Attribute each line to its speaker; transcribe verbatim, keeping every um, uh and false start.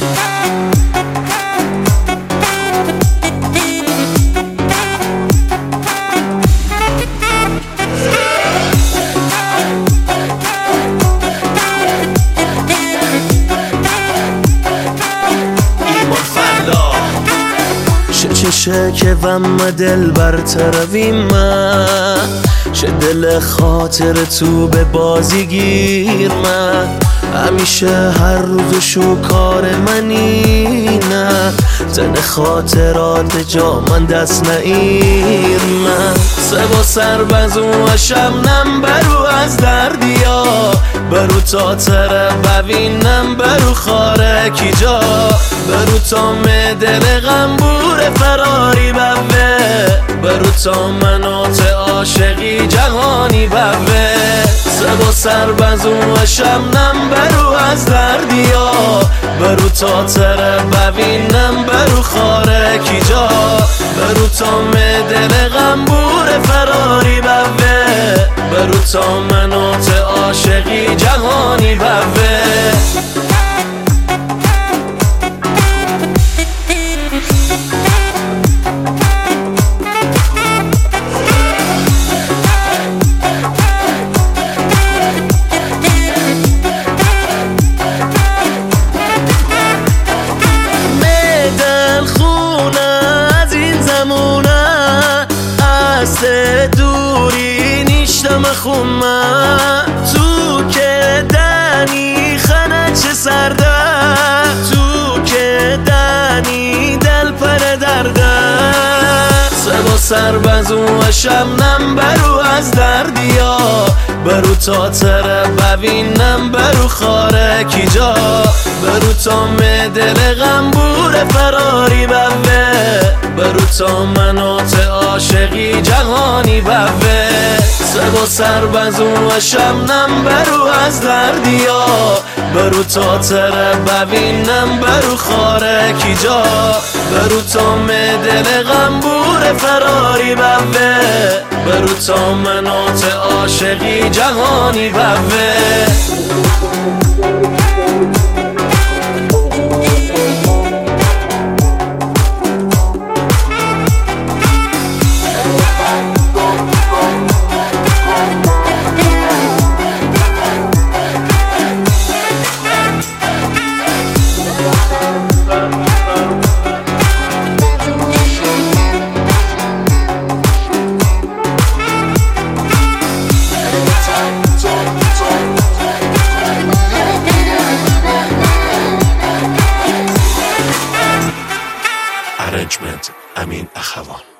Speaker 1: چه که وم دل بر ترویم من چه دل خاطر تو به بازی گیر من همیشه هر روز شوکار منی نه تن خاطرات جا من دست نگیر من سه با سر بزو و شمنم برو از دردیا برو تا تره ببینم برو خاره کی جا برو تا مدل غمبور فراری بوه برو تا منات عاشقی جهانی بوه سه با سر بزو و شمنم برو از دردیا برو تا تره ببینم برو خاره کی جا برو تا مدل غمبور فراری بوه برو تا منات عاشقی جهانی بوه دوری نیشتم خونه تو که دنی خنه چه سرده تو که دنی دل پر درده سه با سر بزو و شمنم برو از دردیا برو تا تره ببینم برو خاره کی جا برو تا مدل غمبور فراری بوه برو تا منات عاشقی جهانی بوه سه با سر بزو و شمنم برو از دردیا برو تا تره ببینم برو خاره کی جا برو تا مدل غمبور فراری بوه برو تا منات عاشقی جهانی بوه
Speaker 2: Arrangement Amin Akhavan.